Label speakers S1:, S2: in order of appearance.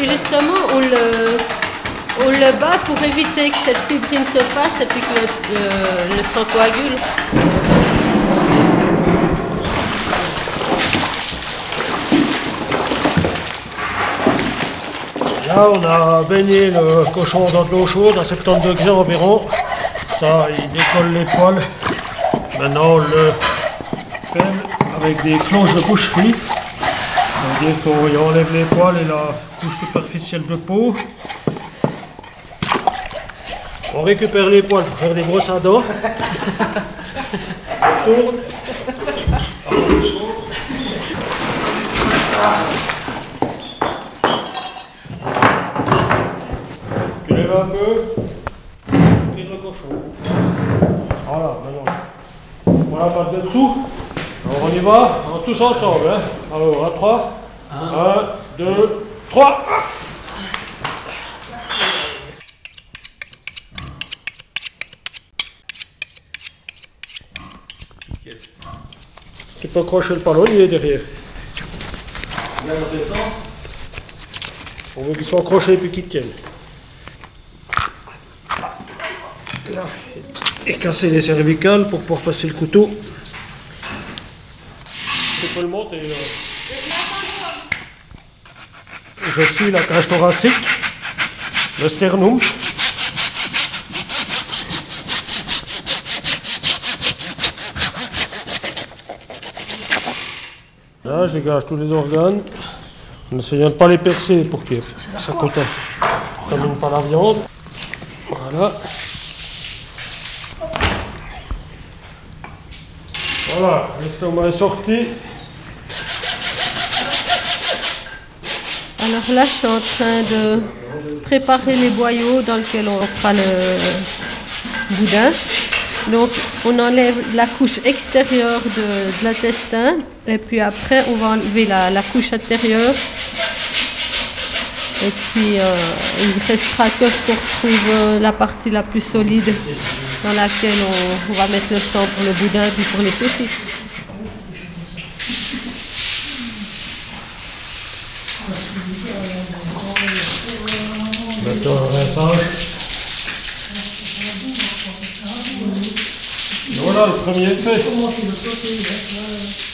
S1: puis justement, on le bat pour éviter que cette fibrine se fasse et puis que le sang coagule.
S2: Là, on a baigné le cochon dans de l'eau chaude à 70 degrés environ. Ça, il décolle les poils. Maintenant, on le pèle avec des cloches de boucherie. C'est-à-dire qu'on enlève les poils et la couche superficielle de peau. On récupère les poils pour faire des brosses à dents. On tourne. Tu lèves un peu. Tire le cochon. Voilà, maintenant. On la patte de dessous. Alors on y va, tous ensemble. Hein. Alors, à 3. 1, 2, 3. Tu peux accrocher le palonnier derrière.
S3: Regarde dans quel sens.
S2: On veut qu'ils soient accrochés et puis qu'ils tiennent. Là. Et casser les cervicales pour pouvoir passer le couteau. Tu peux le monter. Je suis la cage thoracique, le sternum. Là, je dégage tous les organes, en essayant de ne pas les percer pour que ça ne contamine pas la viande. Voilà. Voilà, l'estomac est sorti.
S1: Alors là, je suis en train de préparer les boyaux dans lesquels on fera le boudin. Donc, on enlève la couche extérieure de l'intestin et puis après, on va enlever la couche intérieure. Et puis, il restera que qu'on retrouve la partie la plus solide dans laquelle on va mettre le sang pour le boudin puis pour les saucisses.
S2: Maintenant, on répare. Voilà, le premier est fait.